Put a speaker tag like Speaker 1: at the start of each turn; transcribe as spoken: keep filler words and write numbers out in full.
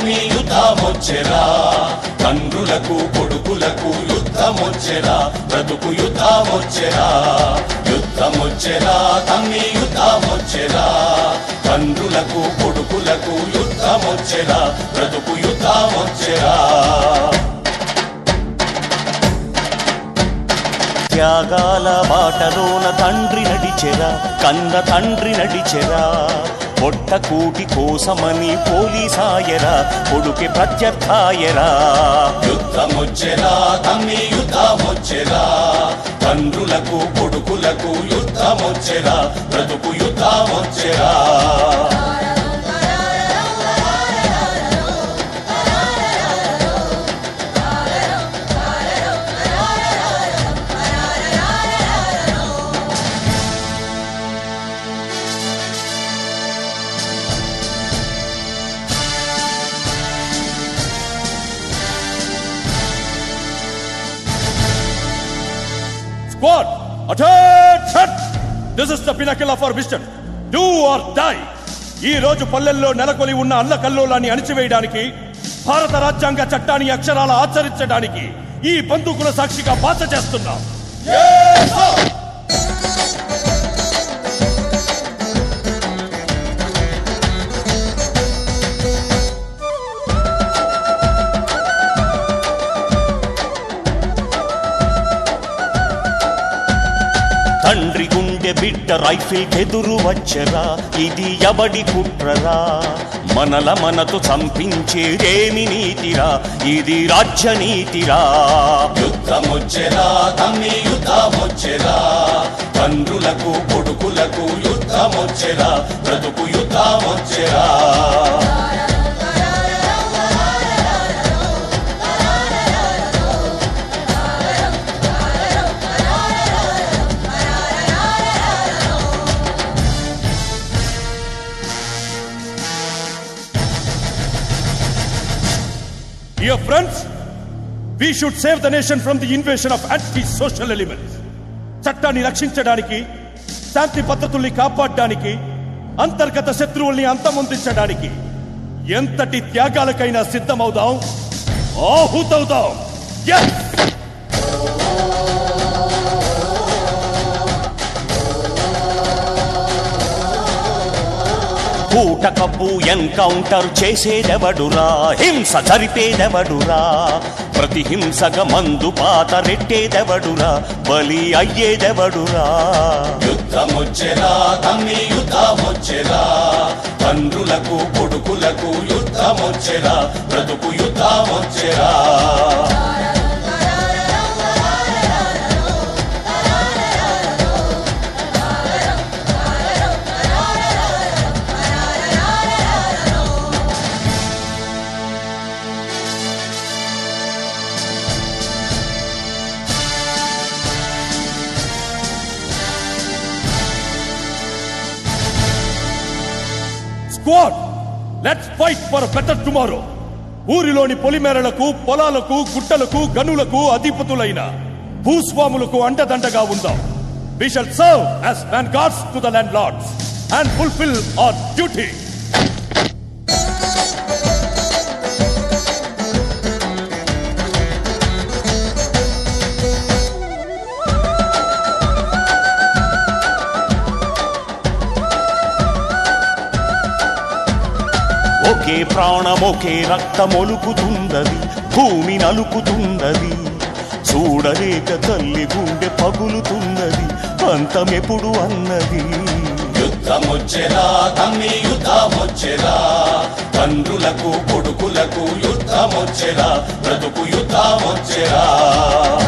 Speaker 1: తమ్మి యుద్ధమొచ్చెరా తండ్రులకు కొడుకులకు యుద్ధమొచ్చెరా బ్రతుకు యుద్ధమొచ్చెరా యుద్ధమొచ్చెరా తమ్మి యుద్ధమొచ్చెరా తండ్రులకు కొడుకులకు యుద్ధమొచ్చెరా బ్రతుకు యుద్ధమొచ్చెరా
Speaker 2: త్యాగాల బాటలోన తండ్రి నడిచెరా కన్న తండ్రి నడిచెరా పొట్ట కూటి కోసమని పోలీసాయరా కొడుకే ప్రత్యర్థాయరా
Speaker 1: యుద్ధమొచ్చెరా తమ్మి యుద్ధమొచ్చెరా తండ్రులకు కొడుకులకు యుద్ధమొచ్చెరా బ్రతుకు యుద్ధమొచ్చెరా
Speaker 3: Squad, attention! This is the pinnacle of our mission. Do or die. ఈ రోజు పల్లెల్లో నెలకొలి ఉన్న అల్లకల్లోలాన్ని అణిచివేయడానికి భారత రాజ్యాంగ చట్టాన్ని అక్షరాల ఆచరించడానికి ఈ బందూకుల సాక్షిగా బాధ చేస్తున్నాం.
Speaker 2: తండ్రి గుండె బిడ్డ రైఫిల్ ఎదురు వచ్చరా ఇది ఎవడి కుట్రరా మనల మనతో చంపించేదేమి నీతిరా ఇది రాజ్యనీతిరా
Speaker 1: యుద్ధమొచ్చెరా తమ్మి యుద్ధమొచ్చెరా తండ్రులకు కొడుకులకు యుద్ధమొచ్చెరా బ్రతుకు యుద్ధమొచ్చెరా
Speaker 3: Dear friends, we should save the nation from the invasion of anti-social elements. చట్టాన్ని రక్షించడానికి శాంతి పద్ధతుల్ని కాపాడడానికి అంతర్గత శత్రువుల్ని అంతమొందించడానికి ఎంతటి త్యాగాలకైనా సిద్ధమవుదాం ఆహుతవుదాం. yes
Speaker 2: కూట కప్పు ఎన్కౌంటర్ చేసేదెవడురా హింస జరిపేదెవడురా ప్రతి హింసగా మందు పాత రెట్టేదెవడురా బలి అయ్యేదెవడురా
Speaker 1: యుద్ధమొచ్చెరా తమ్మి యుద్ధమొచ్చెరా తండ్రులకు కొడుకులకు యుద్ధమొచ్చెరా బ్రతుకు యుద్ధమొచ్చెరా
Speaker 3: Squad, let's fight for a better tomorrow. ఊరిలోని పొలిమేరలకు పొలాలకు గుట్టలకు గనులకు అధిపతులైన భూస్వాములకు అండదండగా ఉందాం. We shall serve as vanguards to the landlords and fulfill our duty.
Speaker 2: ఒకే ప్రాణం ఒకే రక్తమొలుకుతున్నది భూమి నలుకుతున్నది చూడలేక తల్లి గుండె పగులుతున్నది అంతమెప్పుడు అన్నది
Speaker 1: యుద్ధమొచ్చెరా తమ్మి యుద్ధమొచ్చెరా తండ్రులకు కొడుకులకు యుద్ధమొచ్చెరా బ్రతుకు యుద్ధమొచ్చెరా